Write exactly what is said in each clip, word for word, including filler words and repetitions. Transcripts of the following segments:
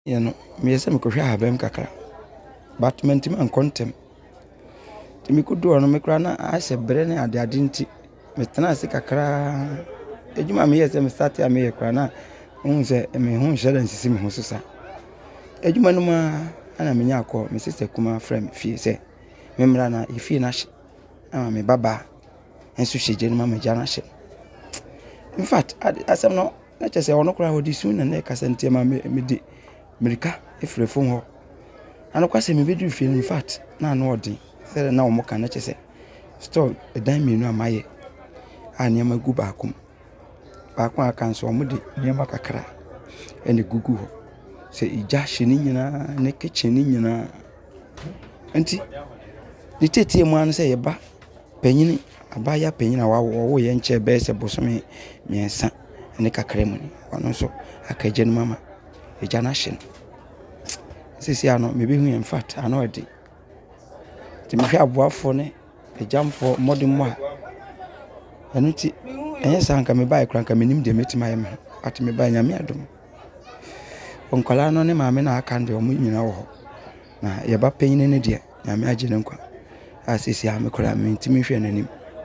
you know, me say me kohwe habem kakra. But mentim an contem. Ti me kudu ono me kra na ase bre ne ade ade nti. Me tena ase kakra. Ejuma me yes me start am ye kra na. Un se me hu hye nsisi me hu so sa. Ejuma no ma ana me nya akọ me sister kuma frame fie se. Me mra na ifie na hye. Ama me baba. Enso hyeje no ma me jana hye. In fact, asem no na chese ono kra ho di sun na na kasa ntia ma me di America efre phone ho. Ano kwase me bedu fie in fact na na odi. Say na omo kan na chese. Store edan menu amaye. Anya ma gu ba akom. Ba akon aka nso omo di niam kakra. Ene gugu ho. Se ija hye ni nyina ne kitchen ni nyina. Enti di tete mu an se ye ba panyini abaya panyina wa wo ye nche be se bosome miensa ene kakra mu ni. Ono so akaje no mama. Eja na hye. Sisi ano me be hu in fact ano edi. Ti me hwe aboafo ne ejamfo modern mo a. Eno ti enye sanka me bai kranka menim de metima ye me. Ati me bai nyame adom. Onkwala no ne maame na aka nde omo nyina wo ho. Na ye ba panyine ne de nyame agye ne nkwa. A sisi a me kora me ntimi hwe nanim.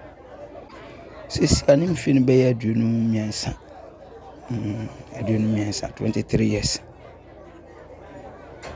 Sisi anim fi ne be ya aduonu miensa. Mm, aduonu miensa twenty-three years.